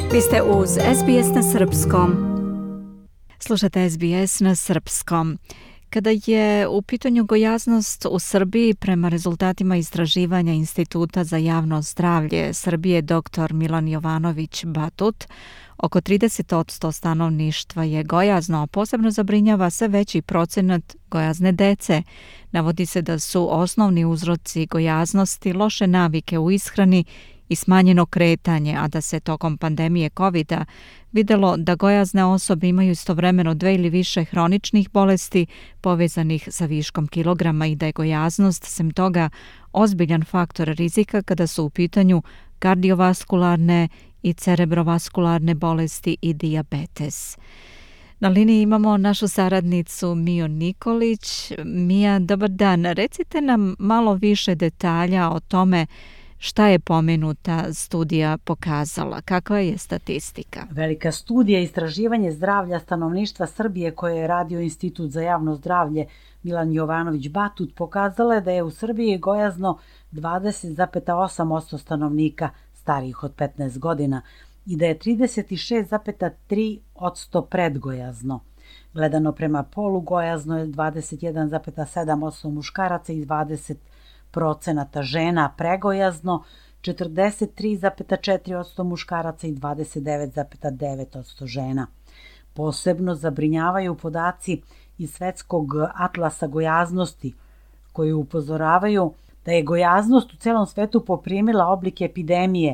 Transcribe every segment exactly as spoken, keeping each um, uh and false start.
Vi ste uz S B S na srpskom. Slušate S B S na srpskom. Kada je u pitanju gojaznost u Srbiji, prema rezultatima istraživanja Instituta za javno zdravlje Srbije doktor Milan Jovanović Batut, oko trideset posto stanovništva je gojazno, a posebno zabrinjava sve veći procenat gojazne dece. Navodi se da su osnovni uzroci gojaznosti loše navike u ishrani i smanjeno kretanje, a da se tokom pandemije kovida videlo da gojazne osobe imaju istovremeno dve ili više hroničnih bolesti povezanih sa viškom kilograma i da je gojaznost, sem toga, ozbiljan faktor rizika kada su u pitanju kardiovaskularne i cerebrovaskularne bolesti i dijabetes. Na liniji imamo našu saradnicu Miju Nikolić. Mija, dobar dan. Recite nam malo više detalja o tome šta je pomenuta studija pokazala? Kakva je statistika? Velika studija istraživanje zdravlja stanovništva Srbije koje je radio Institut za javno zdravlje Milan Jovanović Batut pokazala je da je u Srbiji gojazno dvadeset zarez osam posto stanovnika starijih od petnaest godina i da je trideset šest zarez tri posto predgojazno. Gledano prema polu, gojazno je dvadeset jedan zarez sedam posto muškaraca i dvadeset procenata žena, pregojazno četrdeset tri zarez četiri posto muškaraca i dvadeset devet zarez devet posto žena. Posebno zabrinjavaju podaci iz Svetskog atlasa gojaznosti koji upozoravaju da je gojaznost u celom svetu poprimila oblik epidemije,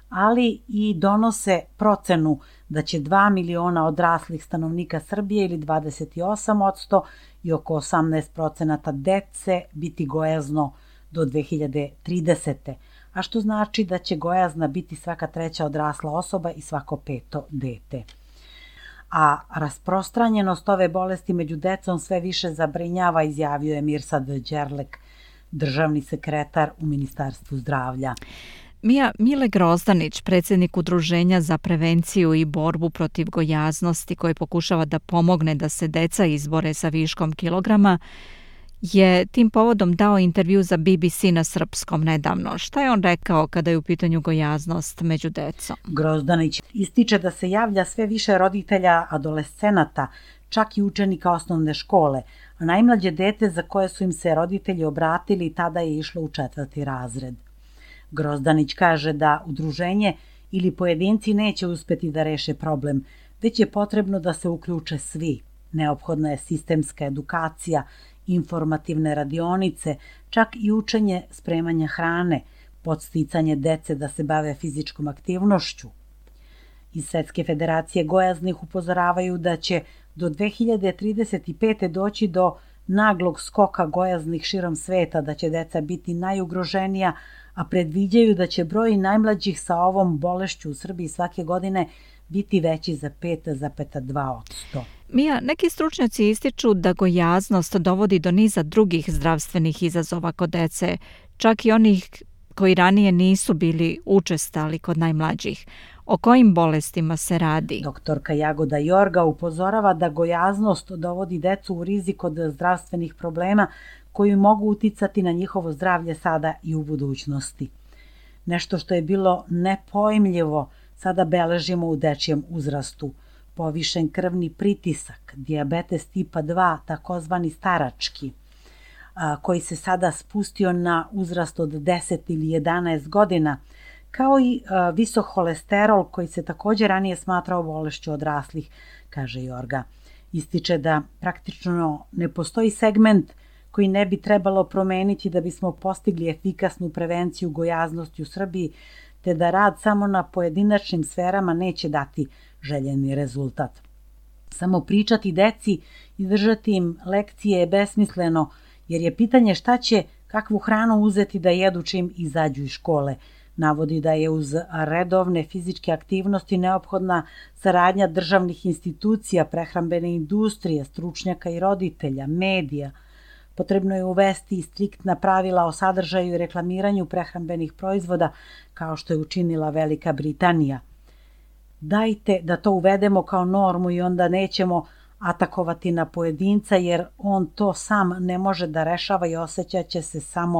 ali i donose procenu da će dva miliona odraslih stanovnika Srbije ili dvadeset osam posto i oko osamnaest procenata dece biti gojazno do dve hiljade tridesete. a što znači da će gojazna biti svaka treća odrasla osoba i svako peto dete. A rasprostranjenost ove bolesti među decom sve više zabrinjava, izjavio je Mirsad Đerlek, državni sekretar u Ministarstvu zdravlja. Mija, Mile Grozdanić, predsjednik Udruženja za prevenciju i borbu protiv gojaznosti koji pokušava da pomogne da se deca izbore sa viškom kilograma, je tim povodom dao intervju za B B C na srpskom nedavno. Šta je on rekao kada je u pitanju gojaznost među decom? Grozdanić ističe da se javlja sve više roditelja adolescenata, čak i učenika osnovne škole, a najmlađe dete za koje su im se roditelji obratili tada je išlo u četvrti razred. Grozdanić kaže da udruženje ili pojedinci neće uspeti da reše problem, već je potrebno da se uključe svi. Neophodna je sistemska edukacija, informativne radionice, čak i učenje spremanja hrane, podsticanje dece da se bave fizičkom aktivnošću. Iz Svetske federacije gojaznih upozoravaju da će do dve hiljade trideset pete. doći do naglog skoka gojaznih širom sveta, da će deca biti najugroženija, a predviđaju da će broj najmlađih sa ovom bolešću u Srbiji svake godine biti veći za pet zarez dva posto. Mija, neki stručnjaci ističu da gojaznost dovodi do niza drugih zdravstvenih izazova kod dece, čak i onih koji ranije nisu bili učestali kod najmlađih. O kojim bolestima se radi? Doktorka Jagoda Jorga upozorava da gojaznost dovodi decu u rizik od zdravstvenih problema koji mogu uticati na njihovo zdravlje sada i u budućnosti. Nešto što je bilo nepojmljivo sada beležimo u dečijem uzrastu. Povišen krvni pritisak, dijabetes tipa dva, takozvani starački, koji se sada spustio na uzrast od deset ili jedanaest godina, kao i visok holesterol koji se također ranije smatrao bolešću odraslih, kaže Jorga. Ističe da praktično ne postoji segment koji ne bi trebalo promeniti da bismo postigli efikasnu prevenciju gojaznosti u Srbiji, te da rad samo na pojedinačnim sferama neće dati željeni rezultat. Samo pričati deci i držati im lekcije je besmisleno, jer je pitanje šta će, kakvu hranu uzeti da jedu čim izađu iz škole. Navodi da je uz redovne fizičke aktivnosti neophodna saradnja državnih institucija, prehrambene industrije, stručnjaka i roditelja, medija. Potrebno je uvesti striktna pravila o sadržaju i reklamiranju prehrambenih proizvoda, kao što je učinila Velika Britanija. Dajte da to uvedemo kao normu i onda nećemo atakovati na pojedinca, jer on to sam ne može da rešava i osjećat će se samo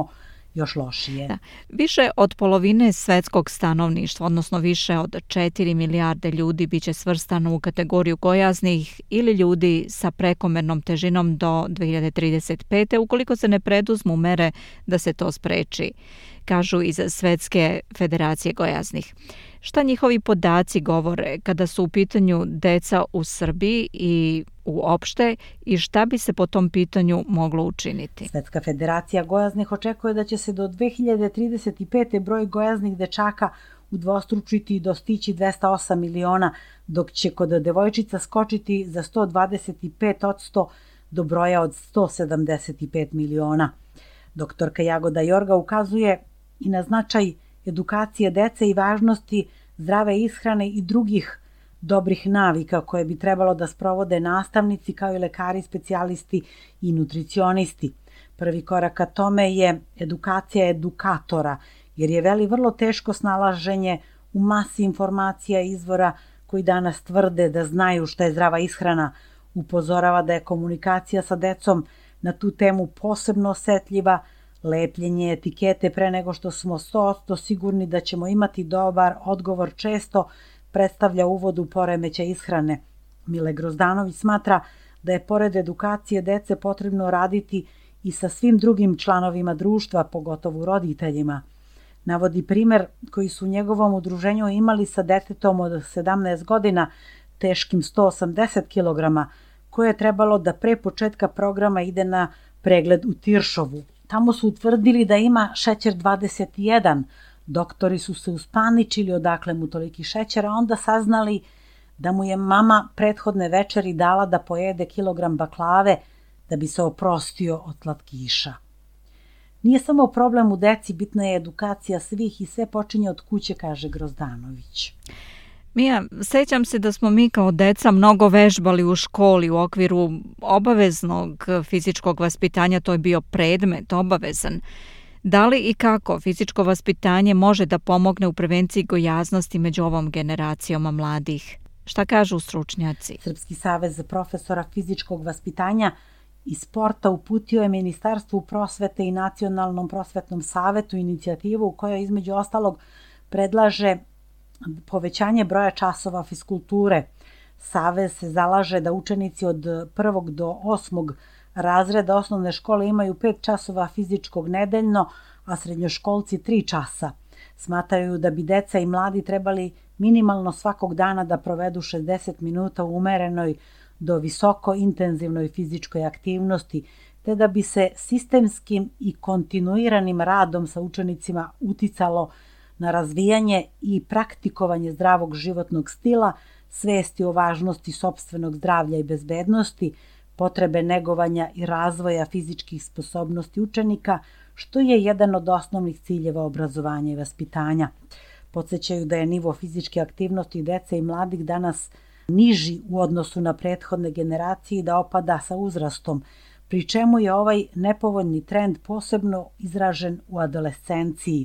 još lošije. Da. Više od polovine svetskog stanovništva, odnosno više od četiri milijarde ljudi biće svrstano u kategoriju gojaznih ili ljudi sa prekomernom težinom do dve hiljade trideset pete ukoliko se ne preduzmu mere da se to spreči, kažu iz Svetske federacije gojaznih. Šta njihovi podaci govore kada su u pitanju deca u Srbiji i uopšte i šta bi se po tom pitanju moglo učiniti? Svetska federacija gojaznih očekuje da će se do dve hiljade trideset pete broj gojaznih dečaka udvostručiti i dostići dvesta osam miliona, dok će kod devojčica skočiti za sto dvadeset pet posto do broja od sto sedamdeset pet miliona. Doktorka Jagoda Jorga ukazuje i na značaj edukacije dece i važnosti zdrave ishrane i drugih dobrih navika koje bi trebalo da sprovode nastavnici kao i lekari, specijalisti i nutricionisti. Prvi korak ka tome je edukacija edukatora, jer je veli vrlo teško snalaženje u masi informacija i izvora koji danas tvrde da znaju šta je zdrava ishrana. Upozorava da je komunikacija sa decom na tu temu posebno osetljiva, lepljenje etikete pre nego što smo sto posto sigurni da ćemo imati dobar odgovor često predstavlja uvod u poremećaj ishrane. Mile Grozdanović smatra da je pored edukacije dece potrebno raditi i sa svim drugim članovima društva, pogotovo roditeljima. Navodi primer koji su u njegovom udruženju imali sa detetom od sedamnaest godina, teškim sto osamdeset kilograma, koje je trebalo da pre početka programa ide na pregled u Tiršovu. Tamo su utvrdili da ima šećer dvadeset jedan. Doktori su se uspaničili odakle mu toliki šećer, a onda saznali da mu je mama prethodne večeri dala da pojede kilogram baklave da bi se oprostio od slatkiša. Nije samo problem u deci, bitna je edukacija svih i sve počinje od kuće, kaže Grozdanović. Mija, sećam se da smo mi kao deca mnogo vežbali u školi u okviru obaveznog fizičkog vaspitanja, to je bio predmet obavezan. Da li i kako fizičko vaspitanje može da pomogne u prevenciji gojaznosti među ovom generacijom mladih? Šta kažu stručnjaci? Srpski savez profesora fizičkog vaspitanja i sporta uputio je Ministarstvu prosvete i Nacionalnom prosvetnom savetu inicijativu u kojoj između ostalog predlaže povećanje broja časova fiskulture. Savez se zalaže da učenici od prvog do osmog razreda osnovne škole imaju pet časova fizičkog nedeljno, a srednjoškolci tri časa. Smatraju da bi deca i mladi trebali minimalno svakog dana da provedu šezdeset minuta u umerenoj do visoko intenzivnoj fizičkoj aktivnosti, te da bi se sistemskim i kontinuiranim radom sa učenicima uticalo na razvijanje i praktikovanje zdravog životnog stila, svesti o važnosti sopstvenog zdravlja i bezbednosti, potrebe negovanja i razvoja fizičkih sposobnosti učenika, što je jedan od osnovnih ciljeva obrazovanja i vaspitanja. Podsećaju da je nivo fizičke aktivnosti dece i mladih danas niži u odnosu na prethodne generacije i da opada sa uzrastom, pri čemu je ovaj nepovoljni trend posebno izražen u adolescenciji.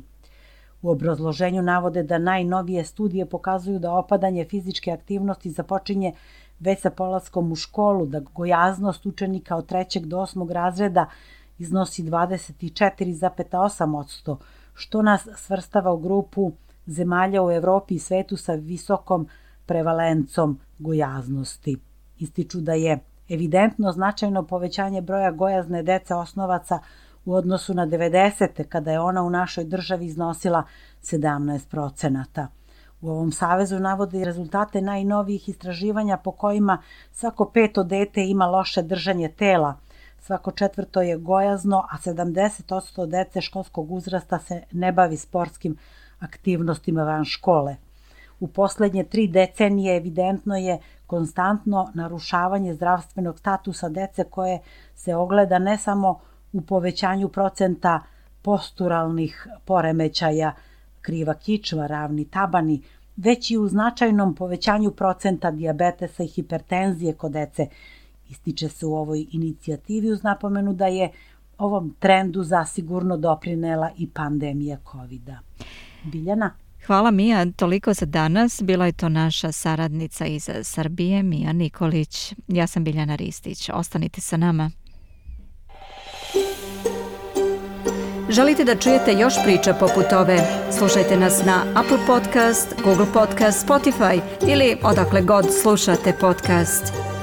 U obrazloženju navode da najnovije studije pokazuju da opadanje fizičke aktivnosti započinje već sa polaskom u školu, da gojaznost učenika od trećeg do osmog razreda iznosi dvadeset četiri zarez osam posto, što nas svrstava u grupu zemalja u Evropi i svetu sa visokom prevalencom gojaznosti. Ističu da je evidentno značajno povećanje broja gojazne dece osnovaca u odnosu na devedesete, kada je ona u našoj državi iznosila sedamnaest procenata. U ovom savezu navode i rezultate najnovijih istraživanja po kojima svako peto dete ima loše držanje tela, svako četvrto je gojazno, a sedamdeset posto dece školskog uzrasta se ne bavi sportskim aktivnostima van škole. U poslednje tri decenije evidentno je konstantno narušavanje zdravstvenog statusa dece koje se ogleda ne samo u povećanju procenta posturalnih poremećaja, kriva kičva, ravni tabani, već i u značajnom povećanju procenta dijabetesa i hipertenzije kod dece. Ističe se u ovoj inicijativi uz napomenu da je ovom trendu zasigurno doprinela i pandemija kovida. Biljana? Hvala Mija, toliko za danas. Bila je to naša saradnica iz Srbije, Mija Nikolić. Ja sam Biljana Ristić. Ostanite sa nama. Želite da čujete još priča poput ove? Slušajte nas na Apple Podcast, Google Podcast, Spotify ili odakle god slušate podcast.